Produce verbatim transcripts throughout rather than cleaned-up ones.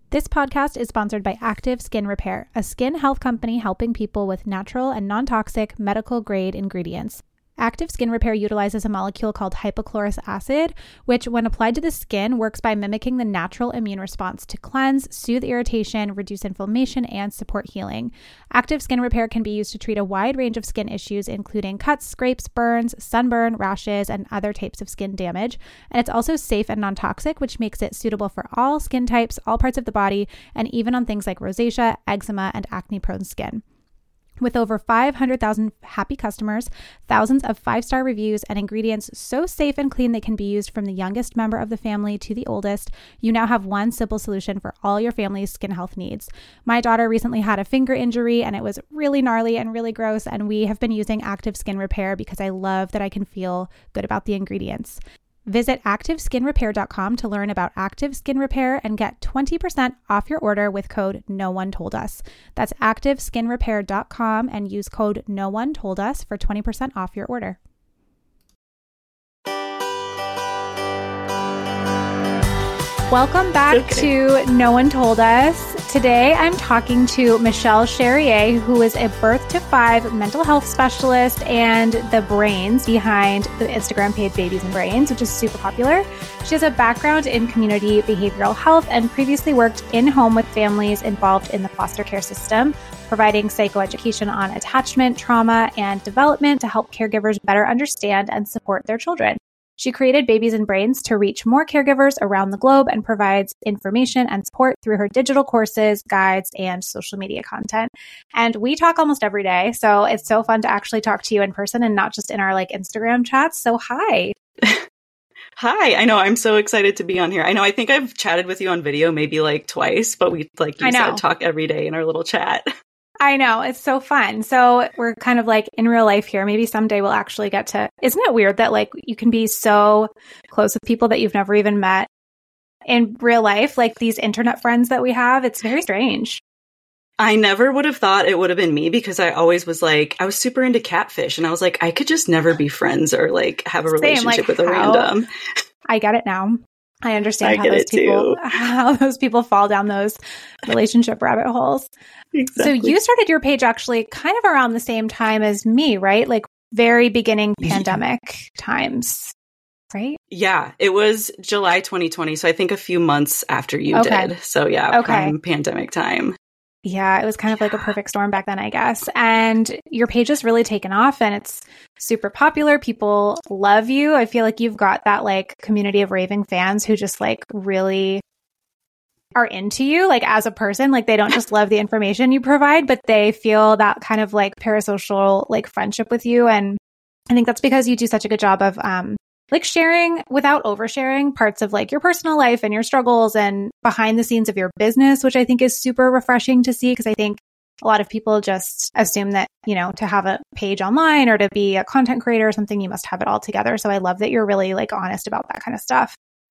This podcast is sponsored by Active Skin Repair, a skin health company helping people with natural and non-toxic medical grade ingredients. Active Skin Repair utilizes a molecule called hypochlorous acid, which when applied to the skin works by mimicking the natural immune response to cleanse, soothe irritation, reduce inflammation, and support healing. Active Skin Repair can be used to treat a wide range of skin issues, including cuts, scrapes, burns, sunburn, rashes, and other types of skin damage. And it's also safe and non-toxic, which makes it suitable for all skin types, all parts of the body, and even on things like rosacea, eczema, and acne-prone skin. With over five hundred thousand happy customers, thousands of five-star reviews, and ingredients so safe and clean they can be used from the youngest member of the family to the oldest, you now have one simple solution for all your family's skin health needs. My daughter recently had a finger injury, and it was really gnarly and really gross, and we have been using Active Skin Repair because I love that I can feel good about the ingredients. Visit active skin repair dot com to learn about Active Skin Repair and get twenty percent off your order with code No One Told Us. That's active skin repair dot com and use code No One Told Us for twenty percent off your order. Welcome back okay. to No One Told Us. Today I'm talking to Michelle Charrier, who is a birth to five mental health specialist and the brains behind the Instagram page Babies and Brains, which is super popular. She has a background in community behavioral health and previously worked in-home with families involved in the foster care system, providing psychoeducation on attachment, trauma, and development to help caregivers better understand and support their children. She created Babies and Brains to reach more caregivers around the globe and provides information and support through her digital courses, guides, and social media content. And we talk almost every day, so it's so fun to actually talk to you in person and not just in our like Instagram chats. So hi. Hi. I know. I'm so excited to be on here. I know. I think I've chatted with you on video maybe like twice, but we, like you said, talk every day in our little chat. I know. It's so fun. So we're kind of like in real life here. Maybe someday we'll actually get to, isn't it weird that like you can be so close with people that you've never even met in real life? Like these internet friends that we have, it's very strange. I never would have thought it would have been me because I always was like, I was super into catfish and I was like, I could just never be friends or like have a relationship Same, like, with a how, random. I get it now. I understand I how those people too. how those people fall down those relationship rabbit holes. Exactly. So you started your page actually kind of around the same time as me, right? Like very beginning pandemic yeah. times, right? Yeah, it was July twenty twenty. So I think a few months after you okay. did. So yeah, okay. prime pandemic time. Yeah, it was kind of yeah. like a perfect storm back then, I guess. And your page has really taken off and it's super popular. People love you. I feel like you've got that like community of raving fans who just like really are into you like as a person. Like they don't just love the information you provide, but they feel that kind of like parasocial like friendship with you. And I think that's because you do such a good job of um like sharing without oversharing parts of like your personal life and your struggles and behind the scenes of your business, which I think is super refreshing to see because I think a lot of people just assume that, you know, to have a page online or to be a content creator or something, you must have it all together. So I love that you're really like honest about that kind of stuff.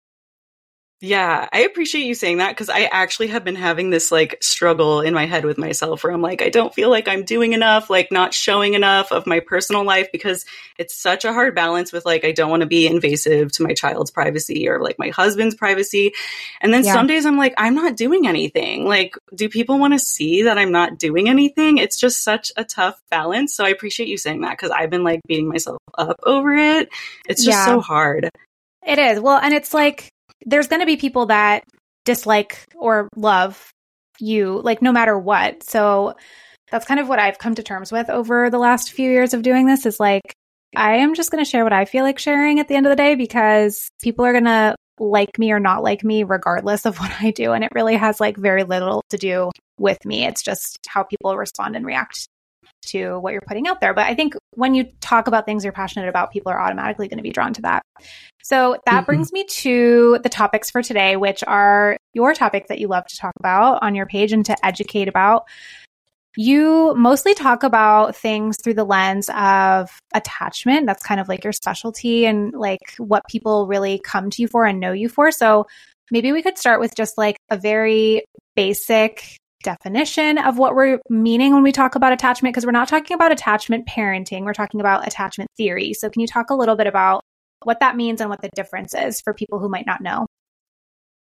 Yeah, I appreciate you saying that because I actually have been having this like struggle in my head with myself where I'm like, I don't feel like I'm doing enough, like not showing enough of my personal life because it's such a hard balance with like, I don't want to be invasive to my child's privacy or like my husband's privacy. And then yeah. some days I'm like, I'm not doing anything. Like, do people want to see that I'm not doing anything? It's just such a tough balance. So I appreciate you saying that because I've been like beating myself up over it. It's just yeah. so hard. It is. Well, and it's like, there's going to be people that dislike or love you, like no matter what. So that's kind of what I've come to terms with over the last few years of doing this is like, I am just going to share what I feel like sharing at the end of the day because people are going to like me or not like me regardless of what I do. And it really has like very little to do with me. It's just how people respond and react to what you're putting out there. But I think when you talk about things you're passionate about, people are automatically going to be drawn to that. So that mm-hmm. brings me to the topics for today, which are your topics that you love to talk about on your page and to educate about. You mostly talk about things through the lens of attachment. That's kind of like your specialty and like what people really come to you for and know you for. So maybe we could start with just like a very basic definition of what we're meaning when we talk about attachment, because we're not talking about attachment parenting. We're talking about attachment theory. So can you talk a little bit about what that means and what the difference is for people who might not know?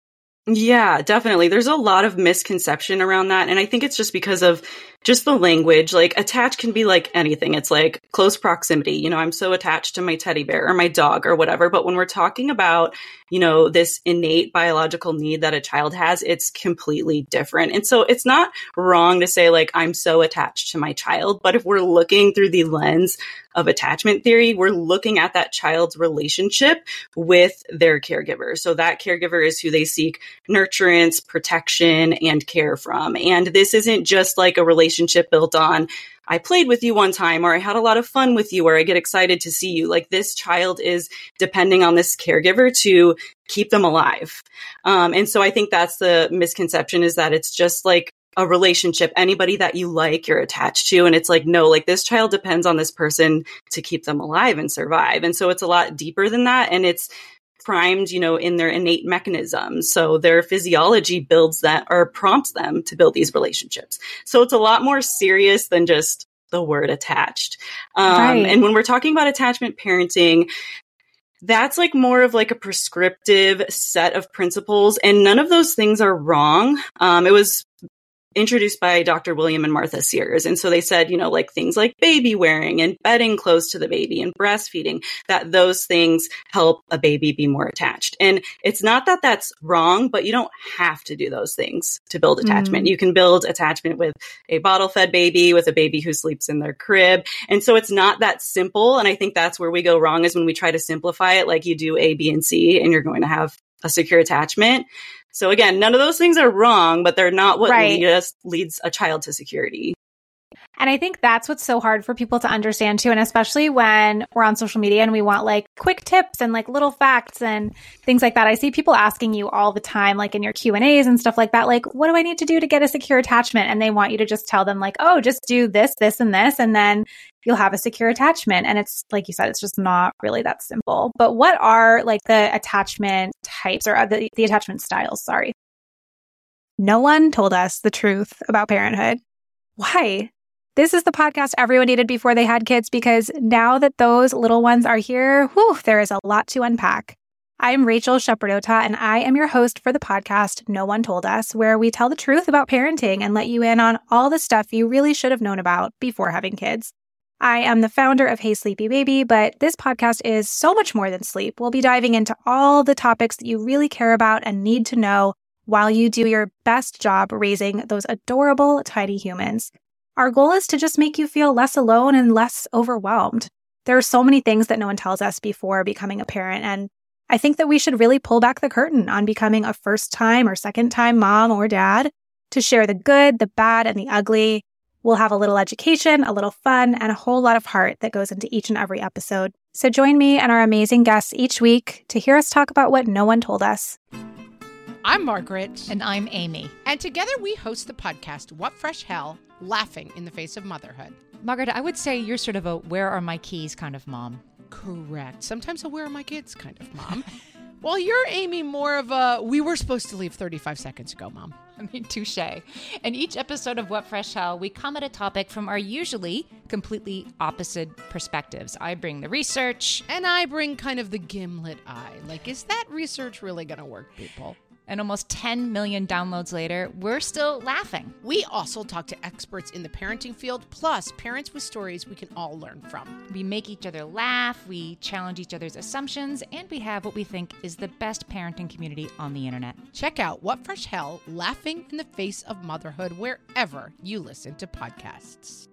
Yeah, definitely. There's a lot of misconception around that. And I think it's just because of just the language. Like attached can be like anything. It's like close proximity. You know, I'm so attached to my teddy bear or my dog or whatever. But when we're talking about, you know, this innate biological need that a child has, it's completely different. And so it's not wrong to say like, I'm so attached to my child. But if we're looking through the lens of attachment theory, we're looking at that child's relationship with their caregiver. So that caregiver is who they seek nurturance, protection, and care from. And this isn't just like a relationship built on, I played with you one time, or I had a lot of fun with you, or I get excited to see you. Like this child is depending on this caregiver to keep them alive. Um, and so I think that's the misconception, is that it's just like a relationship, anybody that you like, you're attached to. And it's like, no, like this child depends on this person to keep them alive and survive. And so it's a lot deeper than that. And it's primed, you know, in their innate mechanisms. So their physiology builds that, or prompts them to build these relationships. So it's a lot more serious than just the word attached. Um, right. And when we're talking about attachment parenting, that's like more of like a prescriptive set of principles, and none of those things are wrong. Um, it was introduced by Doctor William and Martha Sears. And so they said, you know, like things like baby wearing and bedding close to the baby and breastfeeding, that those things help a baby be more attached. And it's not that that's wrong, but you don't have to do those things to build attachment. Mm. You can build attachment with a bottle fed baby, with a baby who sleeps in their crib. And so it's not that simple. And I think that's where we go wrong, is when we try to simplify it, like you do A, B, and C, and you're going to have a secure attachment. So again, none of those things are wrong, but they're not what right. leads, leads a child to security. And I think that's what's so hard for people to understand too. And especially when we're on social media and we want like quick tips and like little facts and things like that. I see people asking you all the time, like in your Q and A's and stuff like that, like, what do I need to do to get a secure attachment? And they want you to just tell them like, oh, just do this, this, and this, and then you'll have a secure attachment. And it's like you said, it's just not really that simple. But what are like the attachment types, or the, the attachment styles? Sorry. No one told us the truth about parenthood. Why? This is the podcast everyone needed before they had kids, because now that those little ones are here, whew, there is a lot to unpack. I'm Rachel Shepardota, and I am your host for the podcast No One Told Us, where we tell the truth about parenting and let you in on all the stuff you really should have known about before having kids. I am the founder of Hey Sleepy Baby, but this podcast is so much more than sleep. We'll be diving into all the topics that you really care about and need to know while you do your best job raising those adorable tiny humans. Our goal is to just make you feel less alone and less overwhelmed. There are so many things that no one tells us before becoming a parent, and I think that we should really pull back the curtain on becoming a first-time or second-time mom or dad, to share the good, the bad, and the ugly. We'll have a little education, a little fun, and a whole lot of heart that goes into each and every episode. So join me and our amazing guests each week to hear us talk about what no one told us. I'm Margaret. And I'm Amy. And together we host the podcast, What Fresh Hell? Laughing in the Face of Motherhood. Margaret, I would say you're sort of a where are my keys kind of mom. Correct. Sometimes a where are my kids kind of mom. Well, you're, Amy, more of a we were supposed to leave thirty-five seconds ago, mom. I mean, touche. In each episode of What Fresh Hell, we come at a topic from our usually completely opposite perspectives. I bring the research. And I bring kind of the gimlet eye. Like, is that research really going to work, people? And almost ten million downloads later, we're still laughing. We also talk to experts in the parenting field, plus parents with stories we can all learn from. We make each other laugh, we challenge each other's assumptions, and we have what we think is the best parenting community on the internet. Check out What Fresh Hell? Laughing in the Face of Motherhood wherever you listen to podcasts.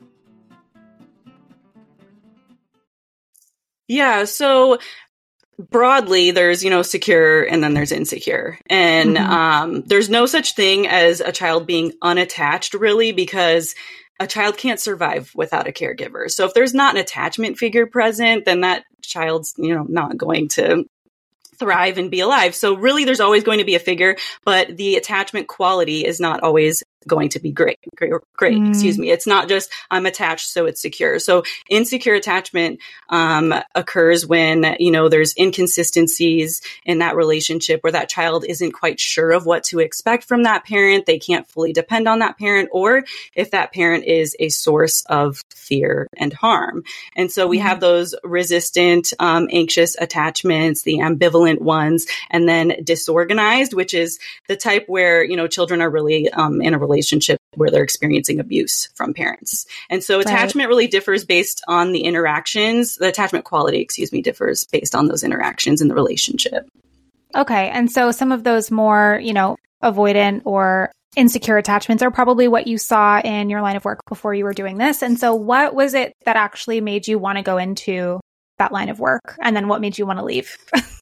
Yeah, so broadly, there's, you know, secure and then there's insecure. And mm-hmm. um, there's no such thing as a child being unattached, really, because a child can't survive without a caregiver. So if there's not an attachment figure present, then that child's, you know, not going to thrive and be alive. So really, there's always going to be a figure, but the attachment quality is not always going to be great. Great, great mm. excuse me. It's not just I'm attached, so it's secure. So insecure attachment um, occurs when, you know, there's inconsistencies in that relationship where that child isn't quite sure of what to expect from that parent. They can't fully depend on that parent, or if that parent is a source of fear and harm. And so we mm. have those resistant, um, anxious attachments, the ambivalent ones, and then disorganized, which is the type where, you know, children are really um, in a relationship where they're experiencing abuse from parents. And so attachment right. really differs based on the interactions. The attachment quality, excuse me, differs based on those interactions in the relationship. Okay. And so some of those more, you know, avoidant or insecure attachments are probably what you saw in your line of work before you were doing this. And so what was it that actually made you want to go into that line of work? And then what made you want to leave?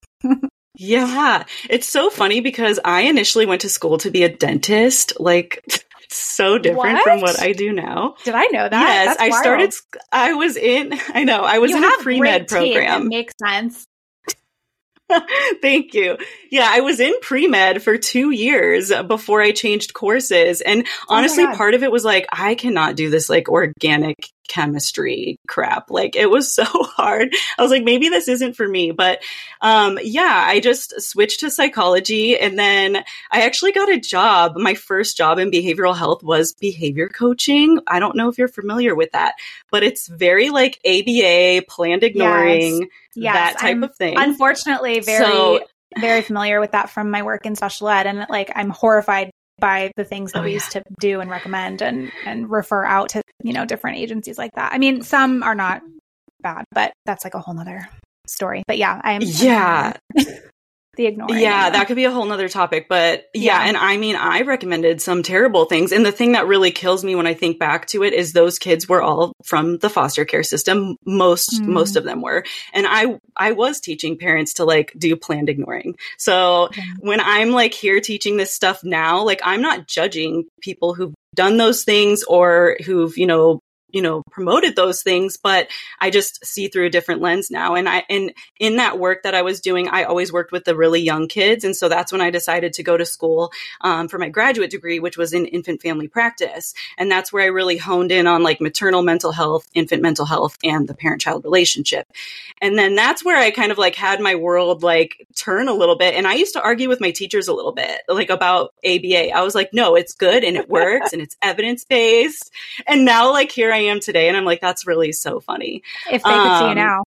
Yeah, it's so funny because I initially went to school to be a dentist. Like, it's so different what? from what I do now. Did I know that? Yes, That's I wild. started, I was in, I know, I was you in have a pre-med program. It makes sense. Thank you. Yeah, I was in pre-med for two years before I changed courses. And honestly, oh part of it was like, I cannot do this like organic chemistry crap. Like it was so hard. I was like, maybe this isn't for me. But um, yeah, I just switched to psychology. And then I actually got a job. My first job in behavioral health was behavior coaching. I don't know if you're familiar with that, but it's very like A B A, planned ignoring, yes. Yes. that type I'm of thing. Unfortunately, very, so, very familiar with that from my work in special ed. And like, I'm horrified by the things that oh, we yeah. used to do and recommend and, and refer out to, you know, different agencies like that. I mean, some are not bad, but that's like a whole nother story. But yeah, I'm yeah. I'm the ignoring. Yeah, that could be a whole nother topic. But yeah, yeah, and I mean, I recommended some terrible things. And the thing that really kills me when I think back to it is those kids were all from the foster care system. Most, mm. most of them were. And I, I was teaching parents to like do planned ignoring. So yeah. when I'm like here teaching this stuff now, like I'm not judging people who've done those things or who've, you know, you know, promoted those things, but I just see through a different lens now. And I, and in that work that I was doing, I always worked with the really young kids. And so that's when I decided to go to school um, for my graduate degree, which was in infant family practice. And that's where I really honed in on like maternal mental health, infant mental health, and the parent-child relationship. And then that's where I kind of like had my world like turn a little bit. And I used to argue with my teachers a little bit, like about A B A. I was like, no, it's good and it works and it's evidence-based. And now like here I am today and I'm like, that's really so funny. If they could um, see you now.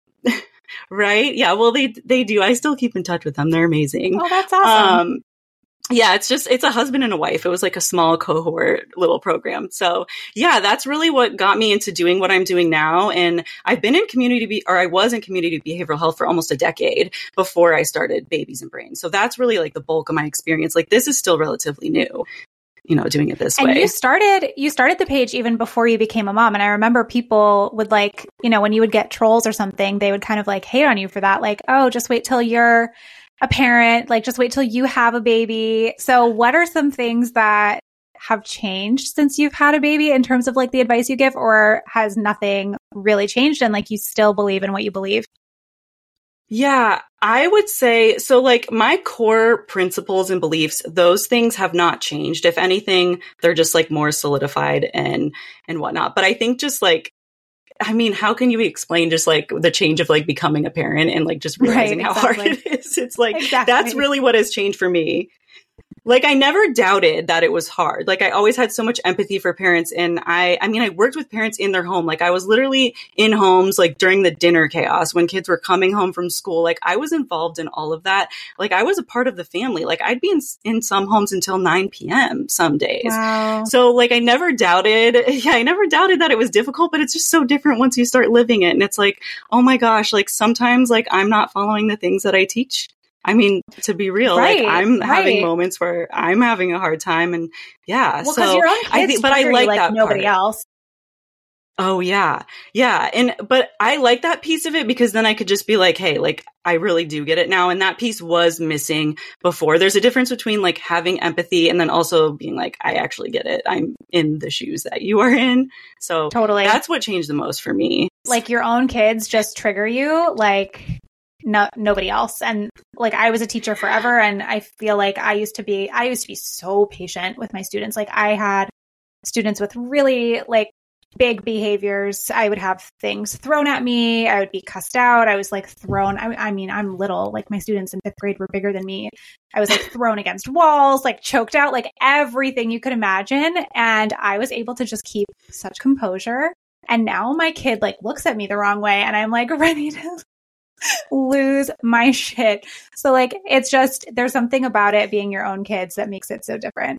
Right? Yeah. Well, they, they do. I still keep in touch with them. They're amazing. Oh, that's awesome. Um, yeah, it's just, it's a husband and a wife. It was like a small cohort little program. So yeah, that's really what got me into doing what I'm doing now. And I've been in community, be- or I was in community behavioral health for almost a decade before I started Babies and Brains. So that's really like the bulk of my experience. Like this is still relatively new, you know, doing it this and way. And you started, you started the page even before you became a mom. And I remember people would like, you know, when you would get trolls or something, they would kind of like hate on you for that. Like, oh, just wait till you're a parent, like just wait till you have a baby. So what are some things that have changed since you've had a baby in terms of like the advice you give, or has nothing really changed and like you still believe in what you believe? Yeah, I would say, so like my core principles and beliefs, those things have not changed. If anything, they're just like more solidified and, and whatnot. But I think just like, I mean, how can you explain just like the change of like becoming a parent and like just realizing right, how exactly. hard it is? It's like, exactly. That's really what has changed for me. Like, I never doubted that it was hard. Like, I always had so much empathy for parents. And I, I mean, I worked with parents in their home. Like, I was literally in homes, like during the dinner chaos when kids were coming home from school. Like, I was involved in all of that. Like, I was a part of the family. Like, I'd be in, in some homes until nine p.m. some days. Wow. So, like, I never doubted. Yeah, I never doubted that it was difficult, but it's just so different once you start living it. And it's like, oh my gosh, like sometimes, like, I'm not following the things that I teach. I mean, to be real, right, like I'm right. having moments where I'm having a hard time, and yeah, well, so your own kids I think, but I like, like that nobody part. else. Oh yeah, yeah, and but I like that piece of it because then I could just be like, hey, like I really do get it now, and that piece was missing before. There's a difference between like having empathy and then also being like, I actually get it. I'm in the shoes that you are in, so totally, that's what changed the most for me. Like your own kids just trigger you, like. No, nobody else. And like, I was a teacher forever. And I feel like I used to be, I used to be so patient with my students. Like I had students with really like big behaviors. I would have things thrown at me. I would be cussed out. I was like thrown. I, I mean, I'm little, like my students in fifth grade were bigger than me. I was like thrown against walls, like choked out, like everything you could imagine. And I was able to just keep such composure. And now my kid like looks at me the wrong way and I'm like ready to lose my shit. So like, it's just, there's something about it being your own kids that makes it so different.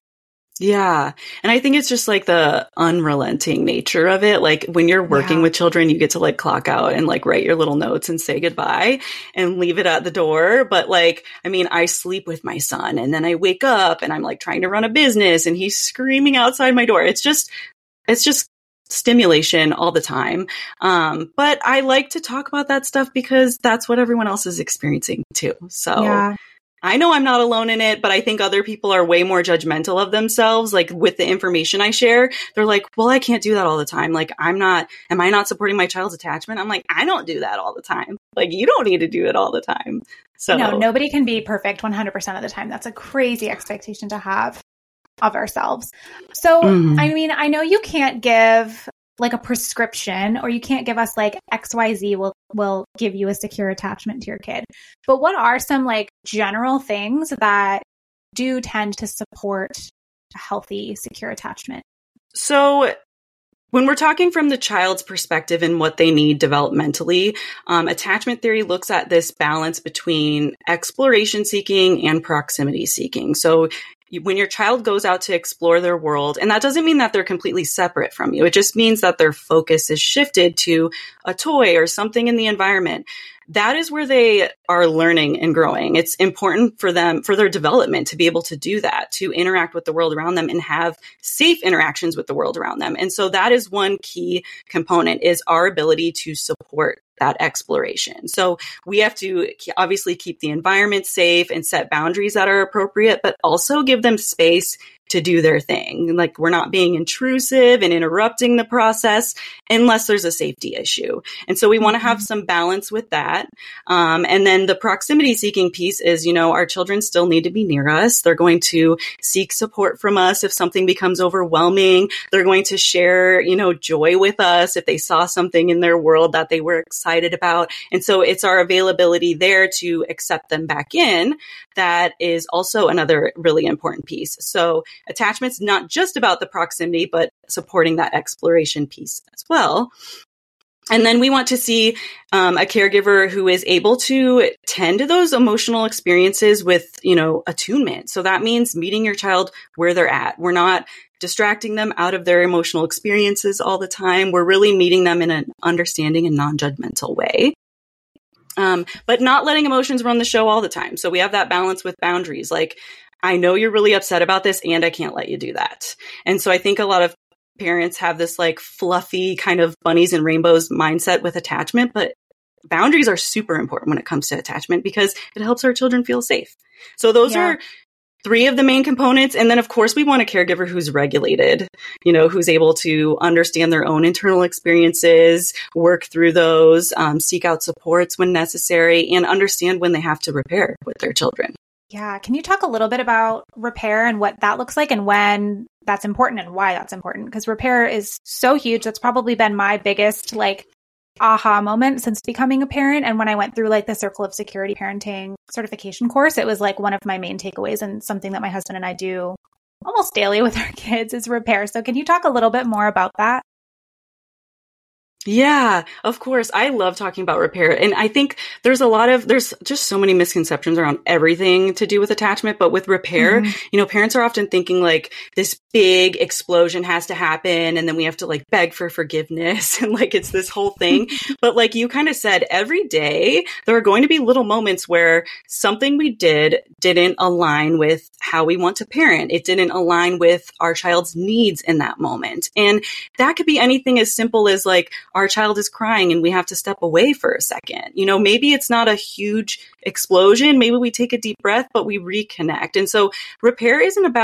Yeah. And I think it's just like the unrelenting nature of it. Like when you're working yeah. with children, you get to like clock out and like write your little notes and say goodbye and leave it at the door. But like, I mean, I sleep with my son and then I wake up and I'm like trying to run a business and he's screaming outside my door. It's just, it's just stimulation all the time. Um, but I like to talk about that stuff because that's what everyone else is experiencing too. So yeah. I know I'm not alone in it, but I think other people are way more judgmental of themselves. Like with the information I share, they're like, well, I can't do that all the time. Like, I'm not, am I not supporting my child's attachment? I'm like, I don't do that all the time. Like, you don't need to do it all the time. So no, nobody can be perfect one hundred percent of the time. That's a crazy expectation to have of ourselves. So, mm. I mean, I know you can't give like a prescription or you can't give us like X Y Z will will give you a secure attachment to your kid. But what are some like general things that do tend to support a healthy, secure attachment? So when we're talking from the child's perspective and what they need developmentally, um, attachment theory looks at this balance between exploration seeking and proximity seeking. So when your child goes out to explore their world, and that doesn't mean that they're completely separate from you. It just means that their focus is shifted to a toy or something in the environment. That is where they are learning and growing. It's important for them, for their development, to be able to do that, to interact with the world around them and have safe interactions with the world around them. And so that is one key component, is our ability to support that exploration. So we have to obviously keep the environment safe and set boundaries that are appropriate, but also give them space to do their thing. Like, we're not being intrusive and interrupting the process unless there's a safety issue. And so we want to have some balance with that. Um, and then the proximity seeking piece is, you know, our children still need to be near us. They're going to seek support from us if something becomes overwhelming. They're going to share, you know, joy with us if they saw something in their world that they were excited about. And so it's our availability there to accept them back in that is also another really important piece. So attachment's not just about the proximity, but supporting that exploration piece as well. And then we want to see um, a caregiver who is able to tend to those emotional experiences with, you know, attunement. So that means meeting your child where they're at. We're not distracting them out of their emotional experiences all the time. We're really meeting them in an understanding and non-judgmental way. Um, but not letting emotions run the show all the time. So we have that balance with boundaries. Like, I know you're really upset about this and I can't let you do that. And so I think a lot of parents have this like fluffy kind of bunnies and rainbows mindset with attachment, but boundaries are super important when it comes to attachment because it helps our children feel safe. So those yeah. are three of the main components. And then of course we want a caregiver who's regulated, you know, who's able to understand their own internal experiences, work through those, um, seek out supports when necessary, and understand when they have to repair with their children. Yeah. Can you talk a little bit about repair and what that looks like and when that's important and why that's important? Because repair is so huge. That's probably been my biggest like aha moment since becoming a parent. And when I went through like the Circle of Security Parenting certification course, it was like one of my main takeaways and something that my husband and I do almost daily with our kids is repair. So can you talk a little bit more about that? Yeah, of course. I love talking about repair. And I think there's a lot of, there's just so many misconceptions around everything to do with attachment. But with repair, mm-hmm. you know, parents are often thinking like this big explosion has to happen. And then we have to like beg for forgiveness. And like, it's this whole thing. But like you kind of said, every day there are going to be little moments where something we did didn't align with how we want to parent. It didn't align with our child's needs in that moment. And that could be anything as simple as like, our child is crying and we have to step away for a second. You know, maybe it's not a huge explosion. Maybe we take a deep breath, but we reconnect. And so repair isn't about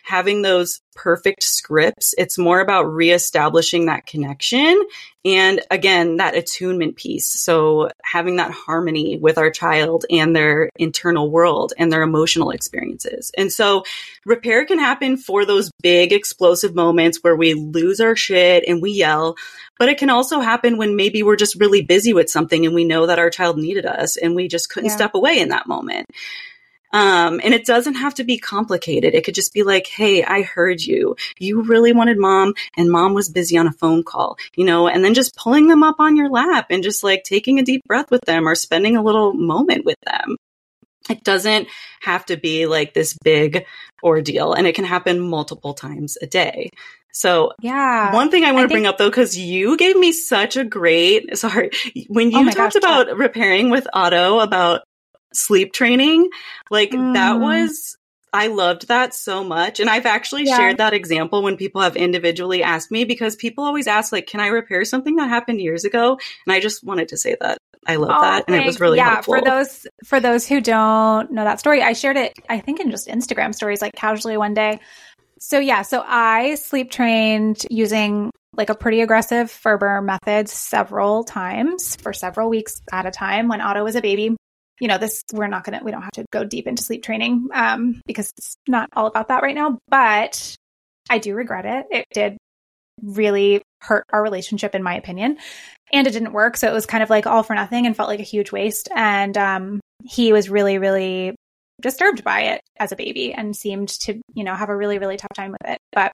having those perfect scripts. It's more about reestablishing that connection. And again, that attunement piece. So having that harmony with our child and their internal world and their emotional experiences. And so repair can happen for those big explosive moments where we lose our shit and we yell, but it can also happen when maybe we're just really busy with something and we know that our child needed us and we just couldn't Yeah. step away in that moment. Um, and it doesn't have to be complicated. It could just be like, hey, I heard you. You really wanted mom and mom was busy on a phone call, you know, and then just pulling them up on your lap and just like taking a deep breath with them or spending a little moment with them. It doesn't have to be like this big ordeal, and it can happen multiple times a day. So Yeah. one thing I want I to bring think- up though, because you gave me such a great, sorry, when you Oh my talked gosh, about repairing with Otto about sleep training, like that Mm. was, I loved that so much. And I've actually Yeah. shared that example when people have individually asked me, because people always ask like, can I repair something that happened years ago? And I just wanted to say that. I love Oh, that. And it was thanks. really yeah, helpful. for those for those who don't know that story, I shared it, I think, in just Instagram stories, like casually one day. So yeah, so I sleep trained using like a pretty aggressive Ferber method several times for several weeks at a time when Otto was a baby. You know, this, we're not going to, we don't have to go deep into sleep training um, because it's not all about that right now, but I do regret it. It did really hurt our relationship, in my opinion, and it didn't work. So it was kind of like all for nothing and felt like a huge waste. And um, he was really, really disturbed by it as a baby and seemed to, you know, have a really, really tough time with it. But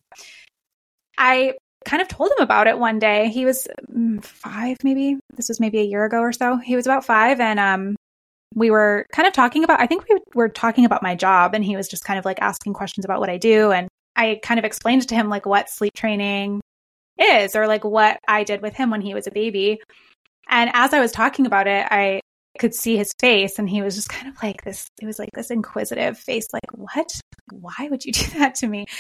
I kind of told him about it one day. He was mm, five, maybe. This was maybe a year ago or so. He was about five, and um, we were kind of talking about, I think we were talking about my job, and he was just kind of like asking questions about what I do. And I kind of explained to him like what sleep training is, or like what I did with him when he was a baby. And as I was talking about it, I could see his face, and he was just kind of like this, it was like this inquisitive face, like, what? Why would you do that to me?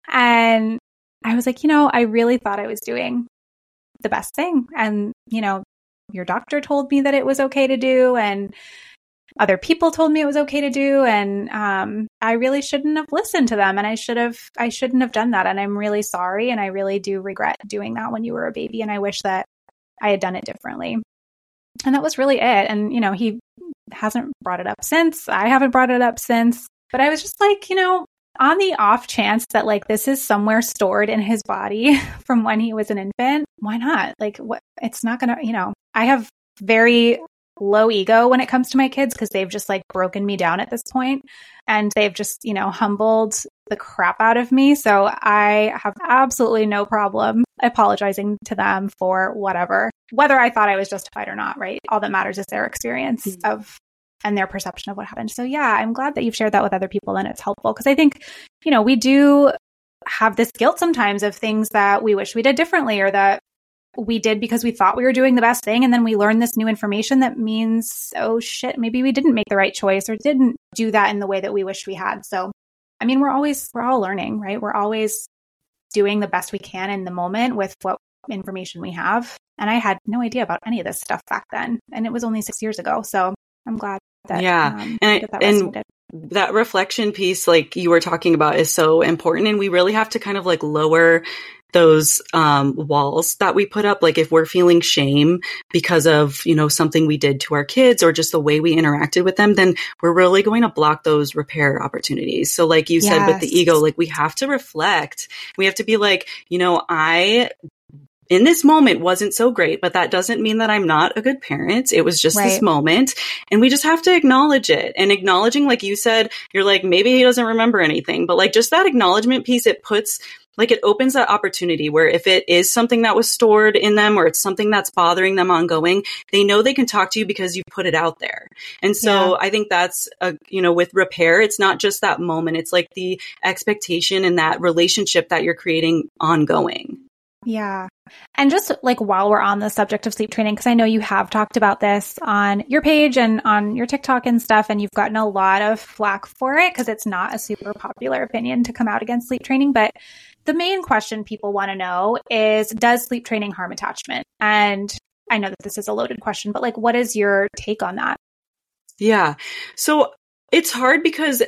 And I was like, you know, I really thought I was doing the best thing. And, you know, your doctor told me that it was okay to do, and other people told me it was okay to do. And um, I really shouldn't have listened to them. And I should have, I shouldn't have done that. And I'm really sorry. And I really do regret doing that when you were a baby. And I wish that I had done it differently. And that was really it. And, you know, he hasn't brought it up since. I haven't brought it up since. But I was just like, you know, on the off chance that like this is somewhere stored in his body from when he was an infant, why not? Like, what? It's not going to, you know, I have very low ego when it comes to my kids because they've just like broken me down at this point, and they've just, you know, humbled the crap out of me. So I have absolutely no problem apologizing to them for whatever, whether I thought I was justified or not, right? All that matters is their experience mm-hmm. of and their perception of what happened. So yeah, I'm glad that you've shared that with other people, and it's helpful because I think, you know, we do have this guilt sometimes of things that we wish we did differently, or that we did because we thought we were doing the best thing. And then we learn this new information that means, oh shit, maybe we didn't make the right choice or didn't do that in the way that we wished we had. So, I mean, we're always, we're all learning, right? We're always doing the best we can in the moment with what information we have. And I had no idea about any of this stuff back then. And it was only six years ago. So I'm glad that, yeah. um, and, that, that and that reflection piece, like you were talking about, is so important. And we really have to kind of like lower those um, walls that we put up. Like if we're feeling shame because of, you know, something we did to our kids or just the way we interacted with them, then we're really going to block those repair opportunities. So like you yes. said, with the ego, like we have to reflect. We have to be like, you know, I, in this moment wasn't so great, but that doesn't mean that I'm not a good parent. It was just right. this moment. And we just have to acknowledge it. And acknowledging, like you said, you're like, maybe he doesn't remember anything, but like just that acknowledgement piece, it puts like it opens that opportunity where if it is something that was stored in them or it's something that's bothering them ongoing, they know they can talk to you because you put it out there. And so yeah. I think that's, a, you know, with repair, it's not just that moment. It's like the expectation and that relationship that you're creating ongoing. Yeah. And just like while we're on the subject of sleep training, because I know you have talked about this on your page and on your TikTok and stuff, and you've gotten a lot of flack for it because it's not a super popular opinion to come out against sleep training. But the main question people want to know is, does sleep training harm attachment? And I know that this is a loaded question, but like, what is your take on that? Yeah. So it's hard because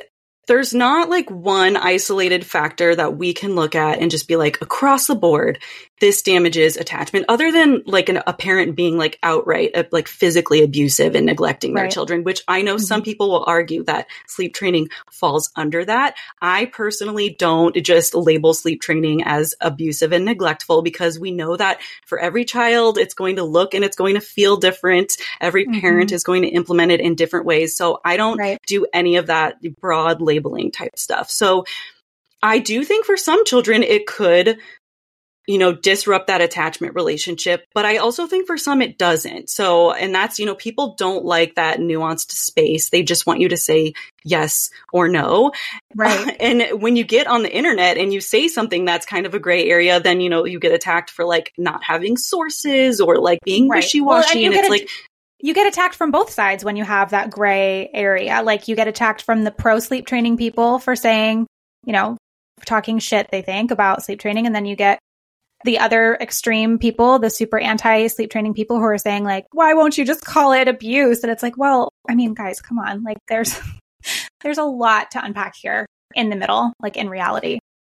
there's not like one isolated factor that we can look at and just be like, across the board, this damages attachment, other than like an, a parent being like outright uh, like physically abusive and neglecting their Right. children, which I know Mhm. some people will argue that sleep training falls under that. I personally don't just label sleep training as abusive and neglectful, because we know that for every child, it's going to look and it's going to feel different. Every parent Mhm. is going to implement it in different ways. So I don't Right. do any of that broad labeling type stuff. So I do think for some children, it could, you know, disrupt that attachment relationship. But I also think for some it doesn't. So, and that's, you know, people don't like that nuanced space. They just want you to say yes or no. Right. And when you get on the internet and you say something that's kind of a gray area, then, you know, you get attacked for like not having sources or like being Right. wishy-washy. Well, and you and get it's a- like, You get attacked from both sides when you have that gray area. Like you get attacked from the pro sleep training people for saying, you know, talking shit, they think, about sleep training. And then you get the other extreme people, the super anti sleep training people who are saying like, why won't you just call it abuse? And it's like, well, I mean, guys, come on. Like there's, there's a lot to unpack here in the middle, like in reality.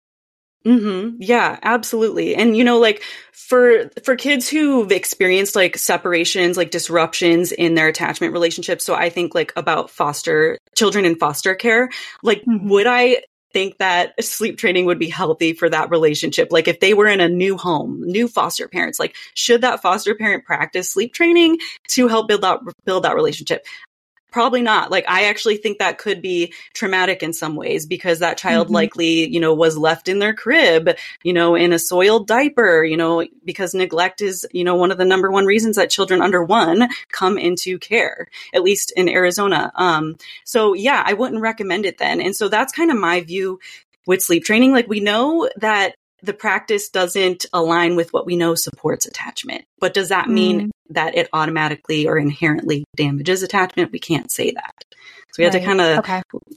Mm-hmm. Yeah, absolutely. And, you know, like for, for kids who've experienced like separations, like disruptions in their attachment relationships. So I think like about foster children in foster care, like, Mhm. would I think that sleep training would be healthy for that relationship? Like if they were in a new home, new foster parents, like should that foster parent practice sleep training to help build out, build that relationship? Probably not. Like, I actually think that could be traumatic in some ways, because that child Mhm. likely, you know, was left in their crib, you know, in a soiled diaper, you know, because neglect is, you know, one of the number one reasons that children under one come into care, at least in Arizona. Um, so yeah, I wouldn't recommend it then. And so that's kind of my view with sleep training. Like, we know that the practice doesn't align with what we know supports attachment. But does that mean Mm. that it automatically or inherently damages attachment? We can't say that. So we have to Right. kind of, Okay.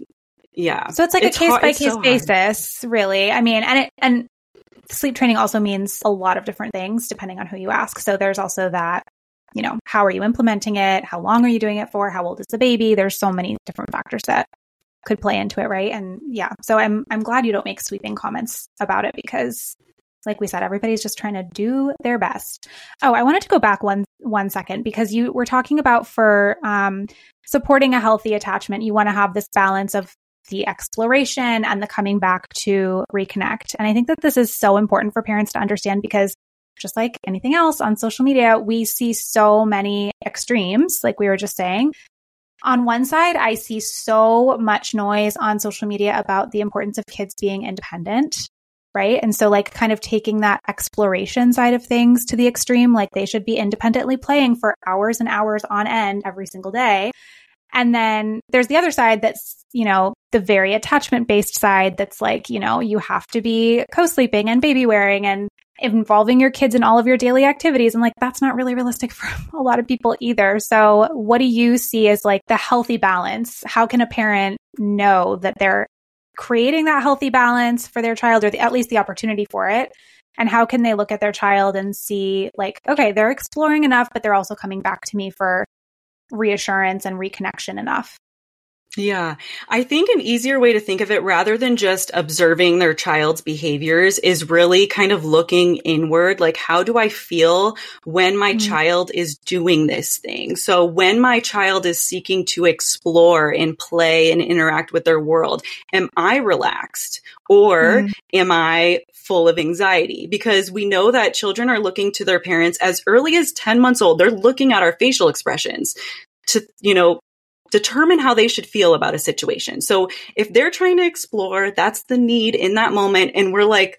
yeah. So it's like It's a case hard- by it's case so hard. basis, really. I mean, and it, and sleep training also means a lot of different things depending on who you ask. So there's also that, you know, how are you implementing it? How long are you doing it for? How old is the baby? There's so many different factors that could play into it, right? And yeah, so I'm I'm glad you don't make sweeping comments about it, because like we said, everybody's just trying to do their best. Oh, I wanted to go back one one second, because you were talking about for um, supporting a healthy attachment, you want to have this balance of the exploration and the coming back to reconnect. And I think that this is so important for parents to understand, because just like anything else on social media, we see so many extremes, like we were just saying. On one side, I see so much noise on social media about the importance of kids being independent, right? And so like kind of taking that exploration side of things to the extreme, like they should be independently playing for hours and hours on end every single day. And then there's the other side that's, you know, the very attachment based side that's like, you know, you have to be co-sleeping and baby wearing and involving your kids in all of your daily activities. And like, that's not really realistic for a lot of people either. So what do you see as like the healthy balance? How can a parent know that they're creating that healthy balance for their child, or the, at least the opportunity for it? And how can they look at their child and see like, okay, they're exploring enough, but they're also coming back to me for reassurance and reconnection enough? Yeah, I think an easier way to think of it, rather than just observing their child's behaviors, is really kind of looking inward. Like, how do I feel when my Mm. child is doing this thing? So when my child is seeking to explore and play and interact with their world, am I relaxed, or Mm. am I full of anxiety? Because we know that children are looking to their parents as early as ten months old. They're looking at our facial expressions to, you know, determine how they should feel about a situation. So if they're trying to explore, that's the need in that moment. And we're like,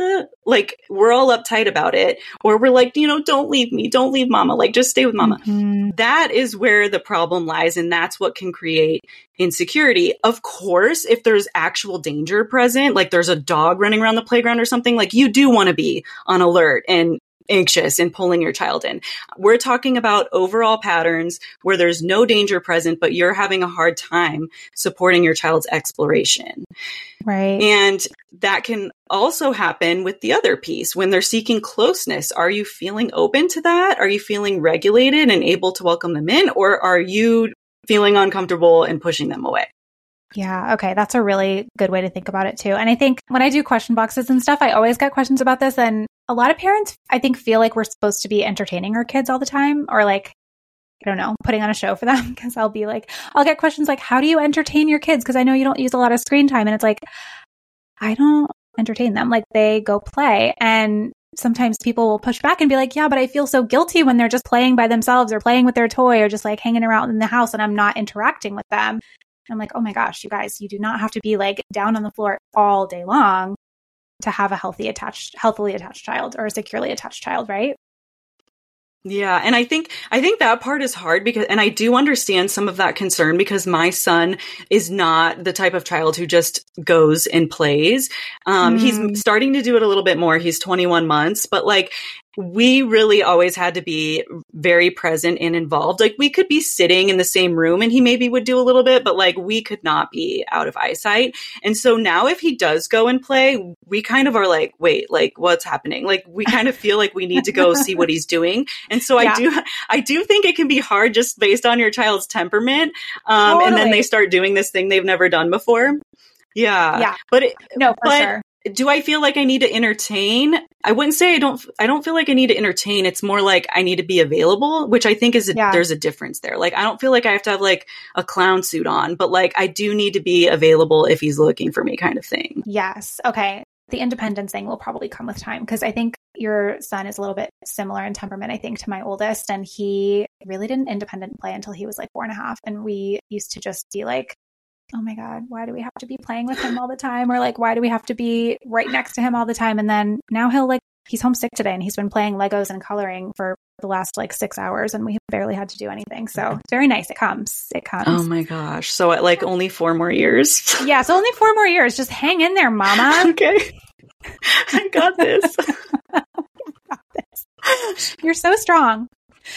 like we're all uptight about it. Or we're like, you know, don't leave me. Don't leave mama. Like, just stay with mama. Mhm. That is where the problem lies. And that's what can create insecurity. Of course, if there's actual danger present, like there's a dog running around the playground or something, like you do want to be on alert and anxious and pulling your child in. We're talking about overall patterns where there's no danger present, but you're having a hard time supporting your child's exploration. Right. And that can also happen with the other piece when they're seeking closeness. Are you feeling open to that? Are you feeling regulated and able to welcome them in? Or are you feeling uncomfortable and pushing them away? Yeah. Okay. That's a really good way to think about it too. And I think when I do question boxes and stuff, I always get questions about this. And a lot of parents, I think, feel like we're supposed to be entertaining our kids all the time, or like, I don't know, putting on a show for them. Because I'll be like, I'll get questions like, how do you entertain your kids? Because I know you don't use a lot of screen time. And it's like, I don't entertain them. Like, they go play. And sometimes people will push back and be like, yeah, but I feel so guilty when they're just playing by themselves or playing with their toy or just like hanging around in the house and I'm not interacting with them. I'm like, oh my gosh, you guys, you do not have to be like down on the floor all day long to have a healthy attached, healthily attached child or a securely attached child, right? Yeah. And I think, I think that part is hard because, and I do understand some of that concern because my son is not the type of child who just goes and plays. Um, mm. He's starting to do it a little bit more. He's twenty-one months, but like, we really always had to be very present and involved. Like, we could be sitting in the same room and he maybe would do a little bit, but like, we could not be out of eyesight. And so now if he does go and play, we kind of are like, wait, like, what's happening? Like, we kind of feel like we need to go see what he's doing. And so yeah. I do, I do think it can be hard just based on your child's temperament. Um, totally. And then they start doing this thing they've never done before. Yeah. Yeah. But it, no, for but, sure. Do I feel like I need to entertain? I wouldn't say I don't, I don't feel like I need to entertain. It's more like I need to be available, which I think is, a, yeah. there's a difference there. Like, I don't feel like I have to have like a clown suit on, but like, I do need to be available if he's looking for me kind of thing. Yes. Okay. The independence thing will probably come with time because I think your son is a little bit similar in temperament, I think, to my oldest. And he really didn't independent play until he was like four and a half. And we used to just be like, oh my God, why do we have to be playing with him all the time? Or like, why do we have to be right next to him all the time? And then now he'll like, he's homesick today and he's been playing Legos and coloring for the last like six hours and we barely had to do anything. So it's very nice. It comes. It comes. Oh my gosh. So at like only four more years. Yeah. So only four more years. Just hang in there, mama. Okay. I got this. I got this. You're so strong.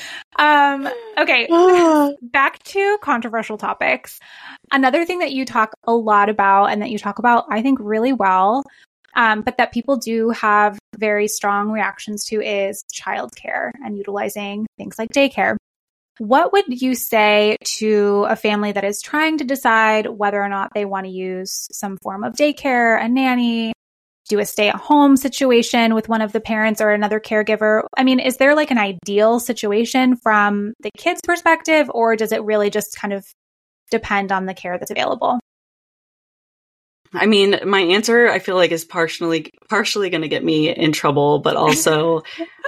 Um, okay, back to controversial topics. Another thing that you talk a lot about and that you talk about, I think, really well, um, but that people do have very strong reactions to is childcare and utilizing things like daycare. What would you say to a family that is trying to decide whether or not they want to use some form of daycare, a nanny, do a stay-at-home situation with one of the parents or another caregiver? I mean, is there like an ideal situation from the kid's perspective, or does it really just kind of depend on the care that's available? I mean, my answer, I feel like, is partially partially going to get me in trouble, but also,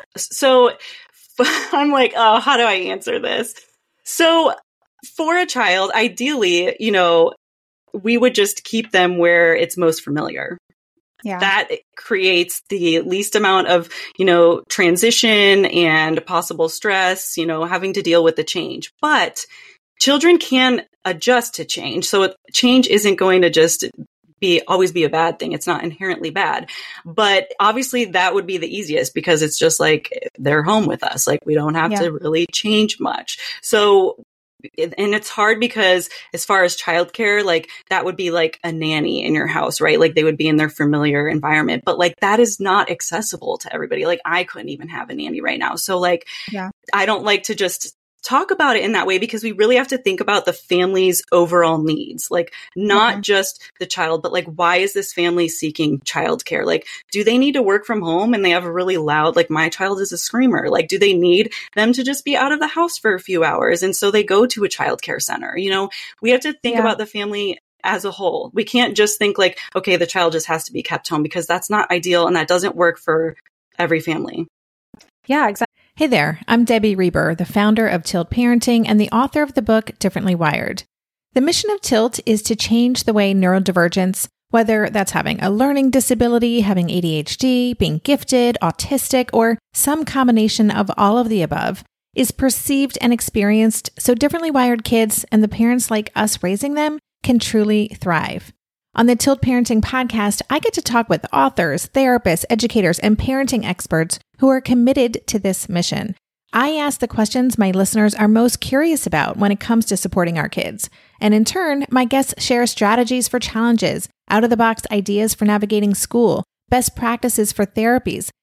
so I'm like, oh, how do I answer this? So for a child, ideally, you know, we would just keep them where it's most familiar. Yeah. That creates the least amount of, you know, transition and possible stress, you know, having to deal with the change. But children can adjust to change. So change isn't going to just be always be a bad thing. It's not inherently bad. But obviously that would be the easiest because it's just like they're home with us. Like, we don't have yeah. to really change much. So and it's hard because as far as childcare, like that would be like a nanny in your house, right? Like they would be in their familiar environment, but like that is not accessible to everybody. Like I couldn't even have a nanny right now. So like, yeah. I don't like to just talk about it in that way because we really have to think about the family's overall needs, like not mm-hmm. just the child, but like, why is this family seeking childcare? Like, do they need to work from home and they have a really loud, like my child is a screamer. Like, do they need them to just be out of the house for a few hours? And so they go to a childcare center. You know, we have to think yeah. about the family as a whole. We can't just think like, okay, the child just has to be kept home because that's not ideal. And that doesn't work for every family. Yeah, exactly. Hey there, I'm Debbie Reber, the founder of Tilt Parenting and the author of the book Differently Wired. The mission of Tilt is to change the way neurodivergence, whether that's having a learning disability, having A D H D, being gifted, autistic, or some combination of all of the above, is perceived and experienced so differently wired kids and the parents like us raising them can truly thrive. On the Tilt Parenting podcast, I get to talk with authors, therapists, educators, and parenting experts who are committed to this mission. I ask the questions my listeners are most curious about when it comes to supporting our kids. And in turn, my guests share strategies for challenges, out-of-the-box ideas for navigating school, best practices for therapies,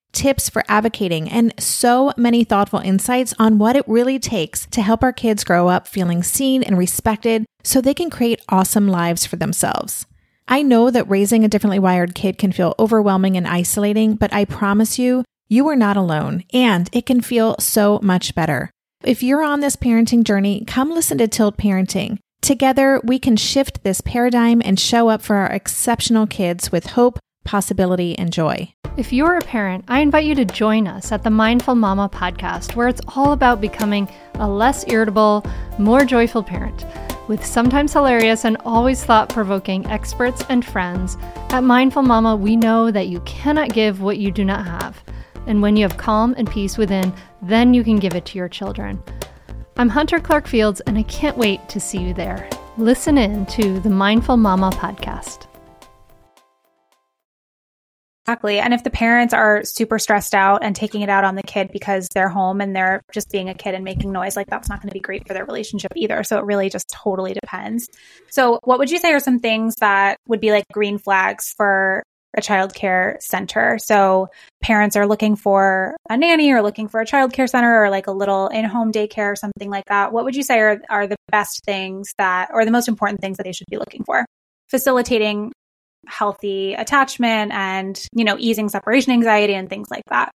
tips for advocating, and so many thoughtful insights on what it really takes to help our kids grow up feeling seen and respected so they can create awesome lives for themselves. I know that raising a differently wired kid can feel overwhelming and isolating, but I promise you, you are not alone, and it can feel so much better. If you're on this parenting journey, come listen to Tilt Parenting. Together, we can shift this paradigm and show up for our exceptional kids with hope, possibility, and joy. If you're a parent, I invite you to join us at the Mindful Mama podcast, where it's all about becoming a less irritable, more joyful parent. With sometimes hilarious and always thought-provoking experts and friends, at Mindful Mama, we know that you cannot give what you do not have. And when you have calm and peace within, then you can give it to your children. I'm Hunter Clark Fields, and I can't wait to see you there. Listen in to the Mindful Mama podcast. Exactly. And if the parents are super stressed out and taking it out on the kid because they're home and they're just being a kid and making noise, like that's not going to be great for their relationship either. So it really just totally depends. So what would you say are some things that would be like green flags for a childcare center? So parents are looking for a nanny or looking for a childcare center or like a little in-home daycare or something like that. What would you say are, are the best things that, or the most important things that they should be looking for? Facilitating healthy attachment and, you know, easing separation anxiety and things like that.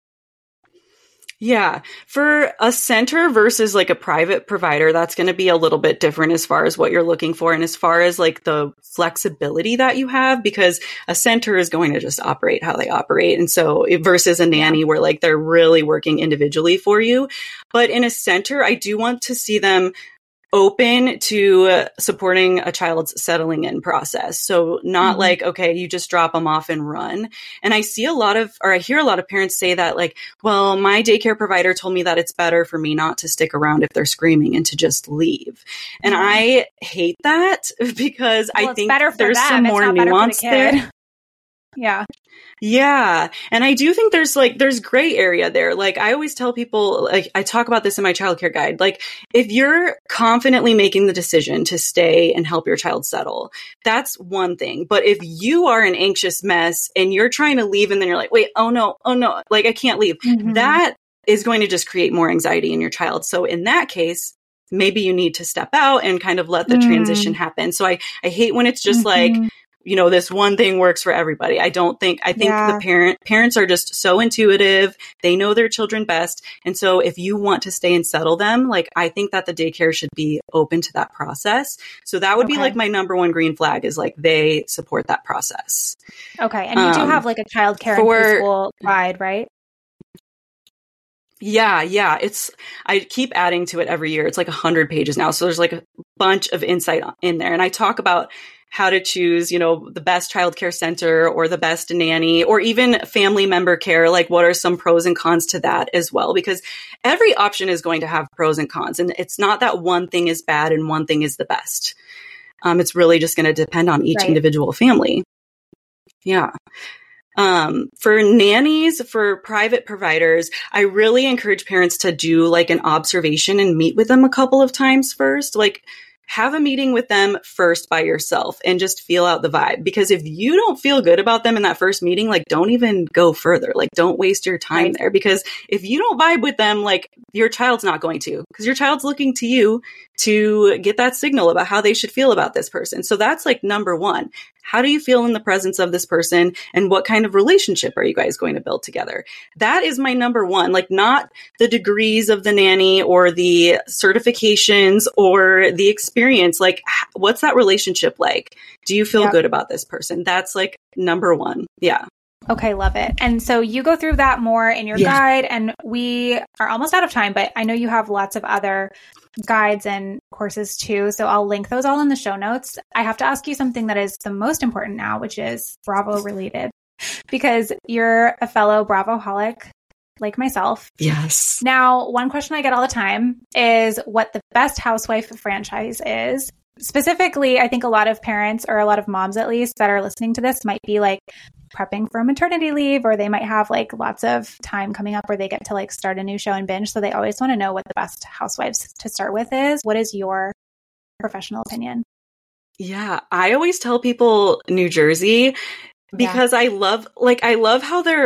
Yeah. For a center versus like a private provider, that's going to be a little bit different as far as what you're looking for and as far as like the flexibility that you have, because a center is going to just operate how they operate. And so versus a nanny where like they're really working individually for you. But in a center, I do want to see them open to uh, supporting a child's settling in process. So not mm-hmm. like, okay, you just drop them off and run. And I see a lot of, or I hear a lot of parents say that like, well, my daycare provider told me that it's better for me not to stick around if they're screaming and to just leave. And mm-hmm. I hate that because well, I think there's them. some it's more nuance there. Yeah. Yeah. And I do think there's like, there's gray area there. Like I always tell people, like I talk about this in my childcare guide, like if you're confidently making the decision to stay and help your child settle, that's one thing. But if you are an anxious mess and you're trying to leave and then you're like, wait, oh no, oh no, like I can't leave, mm-hmm. that is going to just create more anxiety in your child. So in that case, maybe you need to step out and kind of let the mm. transition happen. So I, I hate when it's just mm-hmm. like, you know, this one thing works for everybody. I don't think, I think yeah. the parent, parents are just so intuitive. They know their children best. And so if you want to stay and settle them, like, I think that the daycare should be open to that process. So that would okay. be like my number one green flag is like, they support that process. Okay. And you um, do have like a childcare and preschool guide, right? Yeah, yeah. It's, I keep adding to it every year. It's like a hundred pages now. So there's like a bunch of insight in there. And I talk about how to choose, you know, the best childcare center or the best nanny or even family member care. Like what are some pros and cons to that as well? Because every option is going to have pros and cons. And it's not that one thing is bad and one thing is the best. Um, it's really just going to depend on each right. individual family. Yeah. Um, for nannies, for private providers, I really encourage parents to do like an observation and meet with them a couple of times first. Like, have a meeting with them first by yourself and just feel out the vibe. Because if you don't feel good about them in that first meeting, like don't even go further. Like don't waste your time right. there. Because if you don't vibe with them, like your child's not going to, because your child's looking to you to get that signal about how they should feel about this person. So that's like number one. How do you feel in the presence of this person? And what kind of relationship are you guys going to build together? That is my number one, like not the degrees of the nanny or the certifications or the experience. Like what's that relationship like? Do you feel yep. good about this person? That's like number one. Yeah. Okay, love it. And so you go through that more in your yeah. guide, and we are almost out of time, but I know you have lots of other guides and courses too. So I'll link those all in the show notes. I have to ask you something that is the most important now, which is Bravo related, because you're a fellow Bravoholic like myself. Yes. Now, one question I get all the time is what the best housewife franchise is. Specifically, I think a lot of parents, or a lot of moms at least, that are listening to this might be like prepping for maternity leave, or they might have like lots of time coming up where they get to like start a new show and binge. So they always want to know what the best housewives to start with is. What is your professional opinion? Yeah, I always tell people New Jersey because yeah. I love, like, I love how they're,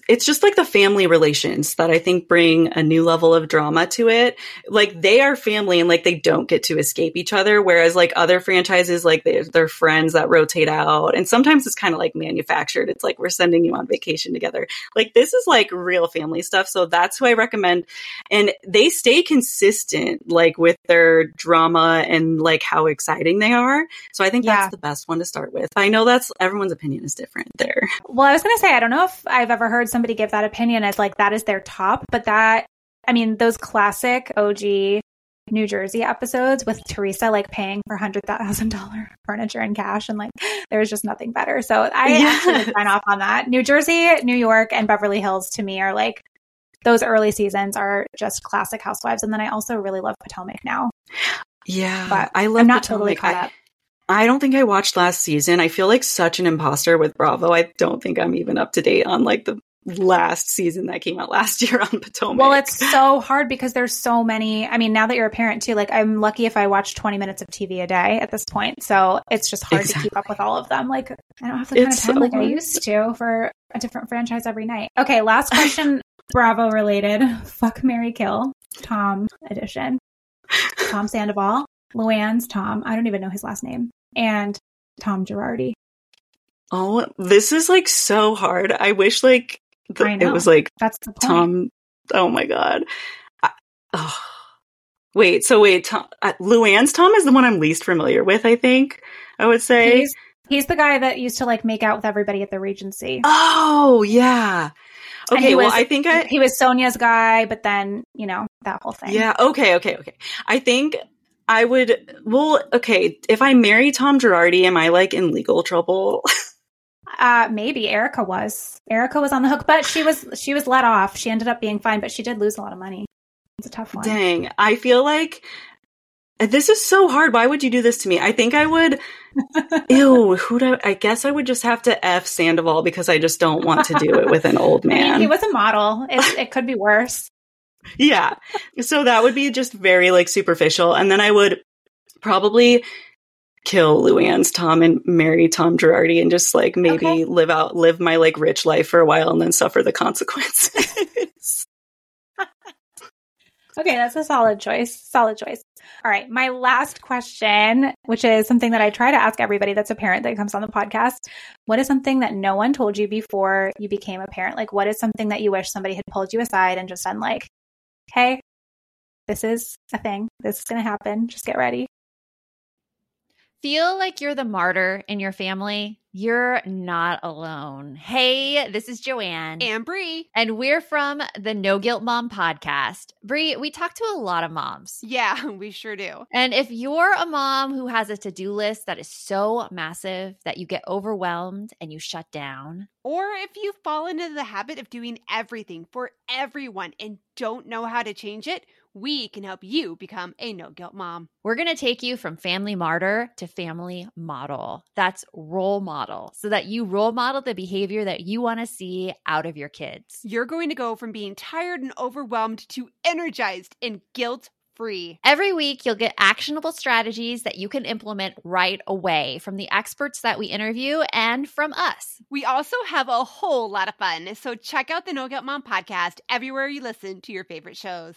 it's just like the family relations that I think bring a new level of drama to it. Like they are family and like they don't get to escape each other. Whereas like other franchises, like they, they're friends that rotate out. And sometimes it's kind of like manufactured. It's like we're sending you on vacation together. Like this is like real family stuff. So that's who I recommend. And they stay consistent like with their drama and like how exciting they are. So I think Yeah. that's the best one to start with. I know that's everyone's opinion is different there. Well, I was going to say, I don't know if I've ever heard somebody give that opinion as like that is their top, but that, I mean, those classic O G New Jersey episodes with Teresa like paying for one hundred thousand dollars furniture in cash and like there was just nothing better. So I Yes. actually would sign off on that. New Jersey, New York, and Beverly Hills to me are like those early seasons are just classic Housewives. And then I also really love Potomac now. Yeah, But I love I'm not Potomac. totally caught I- up. I don't think I watched last season. I feel like such an imposter with Bravo. I don't think I'm even up to date on like the last season that came out last year on Potomac. Well, it's so hard because there's so many. I mean, now that you're a parent too, like I'm lucky if I watch twenty minutes of T V a day at this point. So it's just hard to keep up with all of them. Like I don't have the kind It's of time so like I hard. used to for a different franchise every night. Okay, last question, Bravo related. Fuck, marry, kill. Tom edition. Tom Sandoval, Luann's Tom. I don't even know his last name. And Tom Girardi. Oh, this is like so hard. I wish like the, I know. it was like That's the point. Tom. Oh my God. I, oh. Wait, so wait, Tom, uh, Luann's Tom is the one I'm least familiar with, I think I would say. He's, he's the guy that used to like make out with everybody at the Regency. Oh, yeah. And Okay, he well, was- I think I. He was Sonia's guy, but then, you know, that whole thing. Yeah, okay, okay, okay. I think I would. Well, okay, if I marry Tom Girardi, am I like in legal trouble? Uh, maybe Erica was. Erica was on the hook, but she was she was let off. She ended up being fine, but she did lose a lot of money. It's a tough one. Dang, I feel like this is so hard. Why would you do this to me? I think I would. Ew, who do I, I guess I would just have to F Sandoval because I just don't want to do it with an old I mean, man. he was a model. It, it could be worse. Yeah. So that would be just very like superficial. And then I would probably kill Luann's Tom and marry Tom Girardi and just like maybe Okay. live out, live my like rich life for a while and then suffer the consequences. Okay, that's a solid choice. Solid choice. All right, my last question, which is something that I try to ask everybody that's a parent that comes on the podcast. What is something that no one told you before you became a parent? Like, what is something that you wish somebody had pulled you aside and just done like, hey, this is a thing. This is going to happen. Just get ready. Feel like you're the martyr in your family. You're not alone. Hey, this is Joanne. And Bree. And we're from the No Guilt Mom podcast. Bree, we talk to a lot of moms. Yeah, we sure do. And if you're a mom who has a to-do list that is so massive that you get overwhelmed and you shut down, Or if you fall into the habit of doing everything for everyone and don't know how to change it, we can help you become a no guilt mom. we're going to take you from family martyr to family model. That's role model, so that you role model the behavior that you want to see out of your kids. You're going to go from being tired and overwhelmed to energized and guilt free. Every week, you'll get actionable strategies that you can implement right away from the experts that we interview and from us. We also have a whole lot of fun, so check out the No Guilt Mom podcast everywhere you listen to your favorite shows.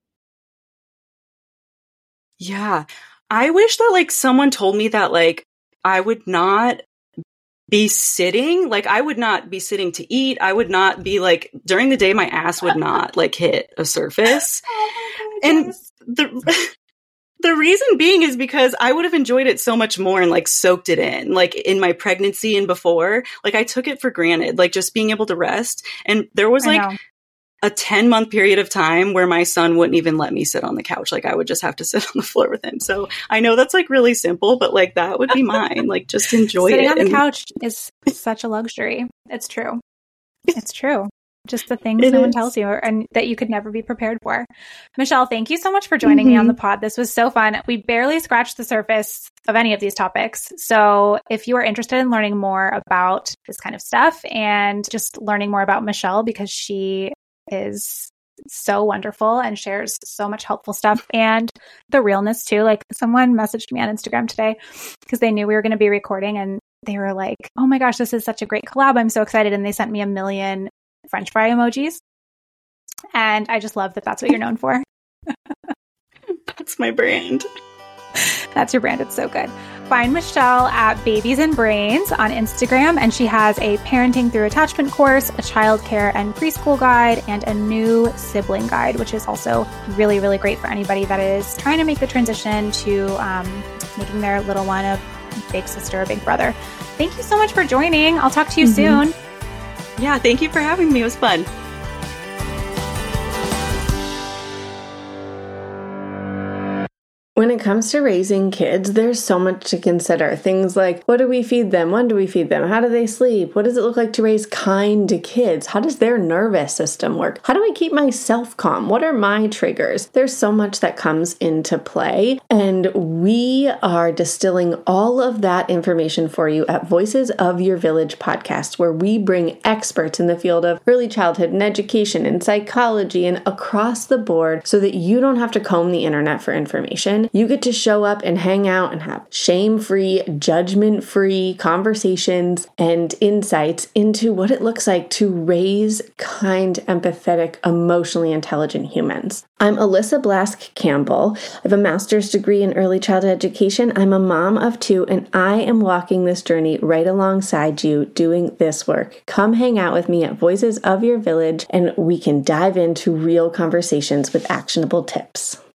Yeah. I wish that like someone told me that like I would not be sitting, like I would not be sitting to eat. I would not be like during the day my ass would not like hit a surface. Oh my And the the reason being is because I would have enjoyed it so much more and like soaked it in, like in my pregnancy and before. Like I took it for granted, like just being able to rest. And there was I like know. a ten month period of time where my son wouldn't even let me sit on the couch. Like I would just have to sit on the floor with him. So I know that's like really simple, but like that would be mine. Like just enjoy Sitting it. on the And couch is such a luxury. It's true. It's true. Just the things It no one is. tells you or, and that you could never be prepared for. Michelle, thank you so much for joining me on the pod. This was so fun. We barely scratched the surface of any of these topics. So if you are interested in learning more about this kind of stuff and just learning more about Michelle, because she is so wonderful and shares so much helpful stuff and the realness too. Like someone messaged me on Instagram today because they knew we were going to be recording and they were like, oh my gosh, this is such a great collab. I'm so excited. And they sent me a million French fry emojis. And I just love that that's what you're known for. That's my brand. That's your brand. It's so good. Find Michelle at Babies and Brains on Instagram, and she has a parenting through attachment course, a childcare and preschool guide, and a new sibling guide, which is also really, really great for anybody that is trying to make the transition to um, making their little one a big sister or big brother. Thank you so much for joining. I'll talk to you mm-hmm. soon. Yeah, thank you for having me. It was fun. When it comes to raising kids, there's so much to consider. Things like, what do we feed them? When do we feed them? How do they sleep? What does it look like to raise kind kids? How does their nervous system work? How do I keep myself calm? What are my triggers? There's so much that comes into play, and we are distilling all of that information for you at Voices of Your Village podcast, where we bring experts in the field of early childhood and education and psychology and across the board so that you don't have to comb the internet for information. You get to show up and hang out and have shame-free, judgment-free conversations and insights into what it looks like to raise kind, empathetic, emotionally intelligent humans. I'm Alyssa Blask Campbell. I have a master's degree in early childhood education. I'm a mom of two, and I am walking this journey right alongside you doing this work. Come hang out with me at Voices of Your Village, and we can dive into real conversations with actionable tips.